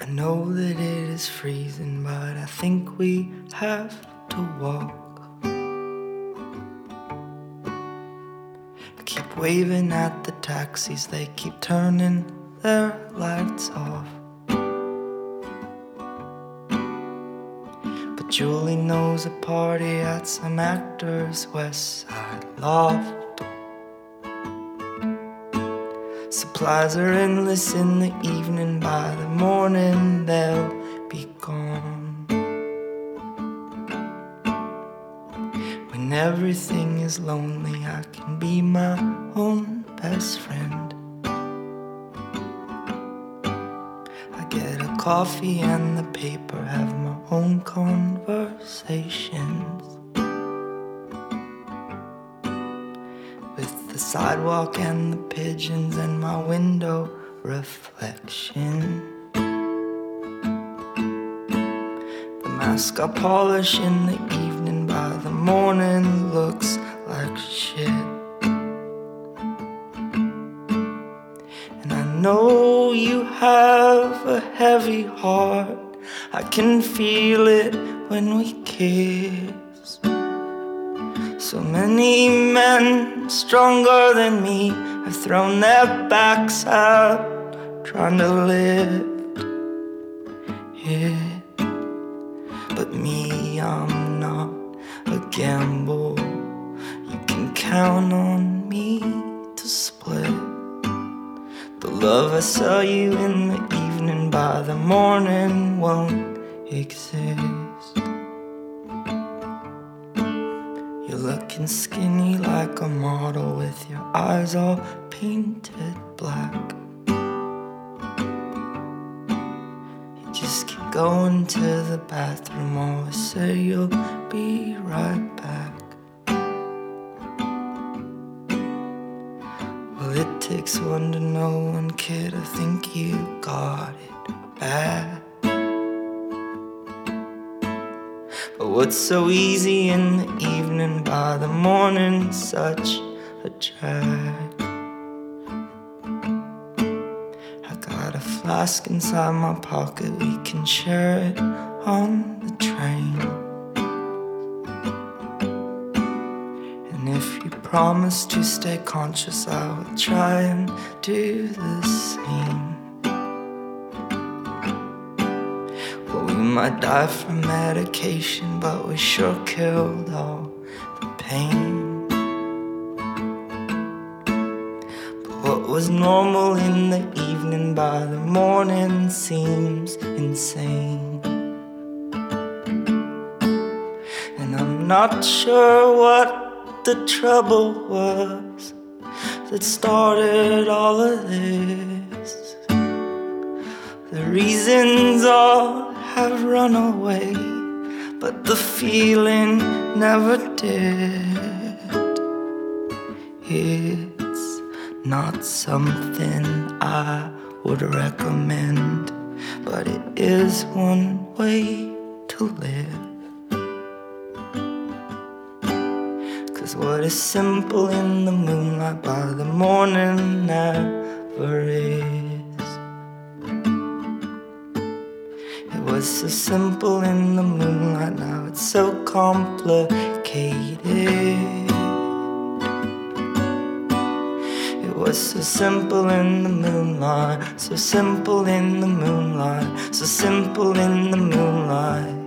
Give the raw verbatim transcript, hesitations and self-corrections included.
I know that it is freezing, but I think we have to walk. I keep waving at the taxis, they keep turning their lights off. But Julie knows a party at some actor's West Side loft. Supplies are endless in the evening, by the morning they'll be gone. When everything is lonely, I can be my own best friend. I get a coffee and the paper, have my own conversations. With the sidewalk and the pigeons and my window reflection. The mask I polish in the evening, by the morning looks like shit. And I know you have a heavy heart, I can feel it when we kiss. So many men stronger than me have thrown their backs out, trying to lift it. But me, I'm not a gamble. You can count on me to split the love I sell you in the evening, by the morning won't exist. You're looking skinny like a model with your eyes all painted black. You just keep going to the bathroom, always say you'll be right back. Well, it takes one to know one, kid, I think you got it bad. But what's so easy in the evening, by the morning such a drag. I got a flask inside my pocket, we can share it on the train. And if you promise to stay conscious, I will try and do the same. We might die from medication, but we sure killed all the pain. But what was normal in the evening, by the morning seems insane. And I'm not sure what the trouble was that started all of this. The reasons all have run away, but the feeling never did. It's not something I would recommend, but it is one way to live. Cause what is simple in the moonlight, by the morning never is. It was so simple in the moonlight, now it's so complicated. It was so simple in the moonlight, so simple in the moonlight, so simple in the moonlight.